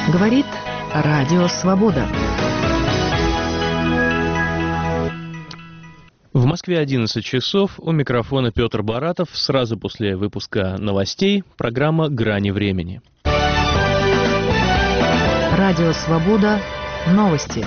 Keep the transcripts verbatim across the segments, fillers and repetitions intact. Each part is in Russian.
Говорит Радио Свобода. В Москве одиннадцать часов, у микрофона Петр Баратов. Сразу после выпуска новостей программа «Грани времени». Радио Свобода. Новости.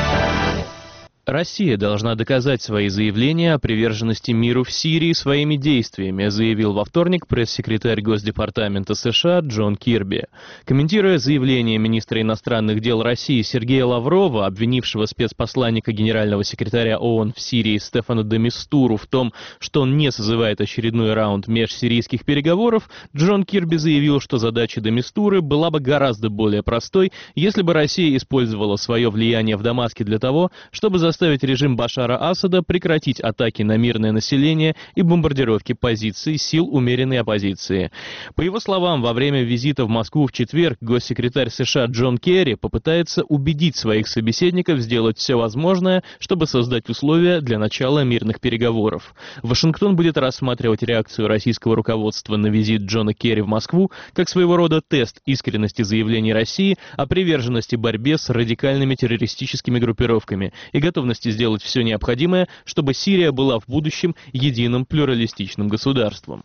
Россия должна доказать свои заявления о приверженности миру в Сирии своими действиями, заявил во вторник пресс-секретарь Госдепартамента США Джон Кирби. Комментируя заявление министра иностранных дел России Сергея Лаврова, обвинившего спецпосланника генерального секретаря ООН в Сирии Стефана де Мистуру в том, что он не созывает очередной раунд межсирийских переговоров, Джон Кирби заявил, что задача де Мистуры была бы гораздо более простой, если бы Россия использовала свое влияние в Дамаске для того, чтобы заставить заставить режим Башара Асада прекратить атаки на мирное население и бомбардировки позиций сил умеренной оппозиции. По его словам, во время визита в Москву в четверг госсекретарь США Джон Керри попытается убедить своих собеседников сделать все возможное, чтобы создать условия для начала мирных переговоров. Вашингтон будет рассматривать реакцию российского руководства на визит Джона Керри в Москву как своего рода тест искренности заявлений России о приверженности борьбе с радикальными террористическими группировками и готовности сделать все необходимое, чтобы Сирия была в будущем единым плюралистичным государством.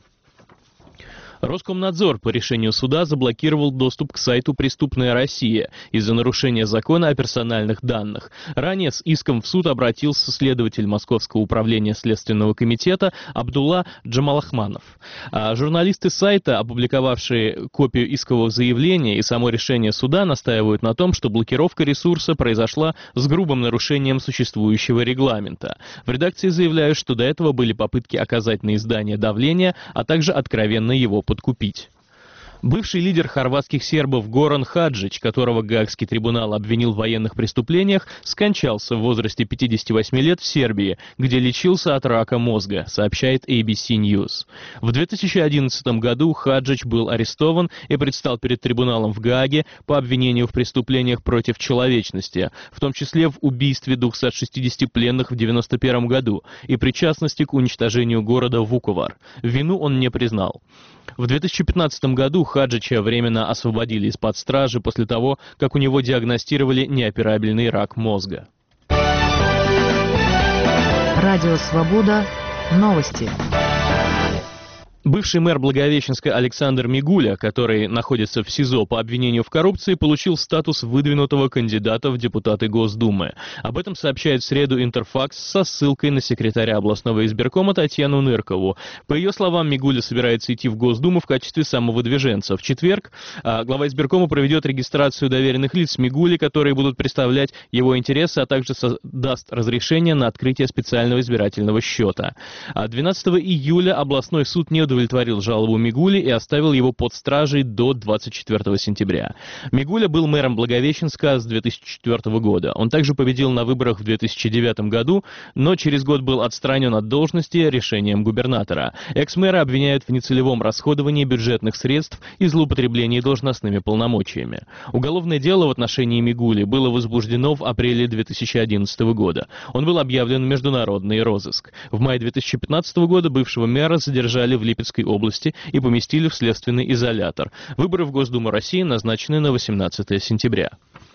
Роскомнадзор по решению суда заблокировал доступ к сайту «Преступная Россия» из-за нарушения закона о персональных данных. Ранее с иском в суд обратился следователь Московского управления Следственного комитета Абдулла Джамалахманов. А журналисты сайта, опубликовавшие копию искового заявления и само решение суда, настаивают на том, что блокировка ресурса произошла с грубым нарушением существующего регламента. В редакции заявляют, что до этого были попытки оказать на издание давление, а также откровенно его подкупить. Бывший лидер хорватских сербов Горан Хаджич, которого Гаагский трибунал обвинил в военных преступлениях, скончался в возрасте пятидесяти восьми лет в Сербии, где лечился от рака мозга, сообщает эй би си News. В две тысячи одиннадцатом году Хаджич был арестован и предстал перед трибуналом в Гааге по обвинению в преступлениях против человечности, в том числе в убийстве двухсот шестидесяти пленных в девяносто первом году и причастности к уничтожению города Вуковар. Вину он не признал. В две тысячи пятнадцатом году Хаджича временно освободили из-под стражи после того, как у него диагностировали неоперабельный рак мозга. Радио Свобода. Новости. Бывший мэр Благовещенска Александр Мигуля, который находится в СИЗО по обвинению в коррупции, получил статус выдвинутого кандидата в депутаты Госдумы. Об этом сообщает в среду Интерфакс со ссылкой на секретаря областного избиркома Татьяну Ныркову. По ее словам, Мигуля собирается идти в Госдуму в качестве самовыдвиженца. В четверг глава избиркома проведет регистрацию доверенных лиц Мигули, которые будут представлять его интересы, а также даст разрешение на открытие специального избирательного счета. двенадцатого июля областной суд не удовлетворил жалобу Мигули и оставил его под стражей до двадцать четвёртого сентября. Мигуля был мэром Благовещенска с две тысячи четвёртого года. Он также победил на выборах в две тысячи девятом году, но через год был отстранен от должности решением губернатора. Экс-мэра обвиняют в нецелевом расходовании бюджетных средств и злоупотреблении должностными полномочиями. Уголовное дело в отношении Мигули было возбуждено в апреле две тысячи одиннадцатого года. Он был объявлен в международный розыск. В мае две тысячи пятнадцатого года бывшего мэра задержали в Липецкой области и поместили в следственный изолятор. Выборы в Госдуму России назначены на восемнадцатое сентября.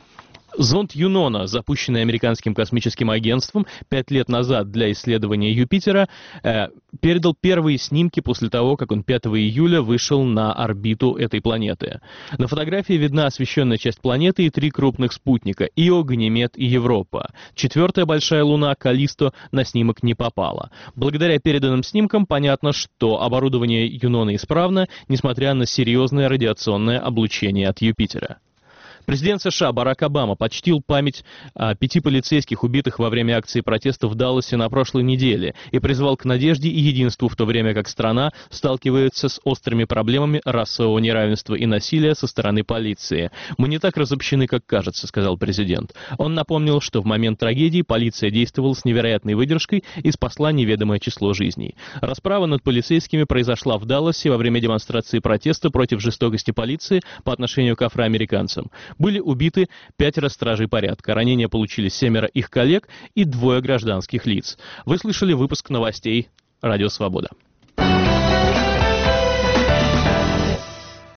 Зонд Юнона, запущенный американским космическим агентством пять лет назад для исследования Юпитера, э, передал первые снимки после того, как он пятого июля вышел на орбиту этой планеты. На фотографии видна освещенная часть планеты и три крупных спутника – Ио, Ганимед и Европа. Четвертая большая луна, Каллисто, на снимок не попала. Благодаря переданным снимкам понятно, что оборудование Юнона исправно, несмотря на серьезное радиационное облучение от Юпитера. Президент США Барак Обама почтил память а, пяти полицейских, убитых во время акции протеста в Далласе на прошлой неделе, и призвал к надежде и единству, в то время как страна сталкивается с острыми проблемами расового неравенства и насилия со стороны полиции. «Мы не так разобщены, как кажется», — сказал президент. Он напомнил, что в момент трагедии полиция действовала с невероятной выдержкой и спасла неведомое число жизней. Расправа над полицейскими произошла в Далласе во время демонстрации протеста против жестокости полиции по отношению к афроамериканцам. Были убиты пятеро стражей порядка. Ранения получили семеро их коллег и двое гражданских лиц. Вы слышали выпуск новостей «Радио Свобода».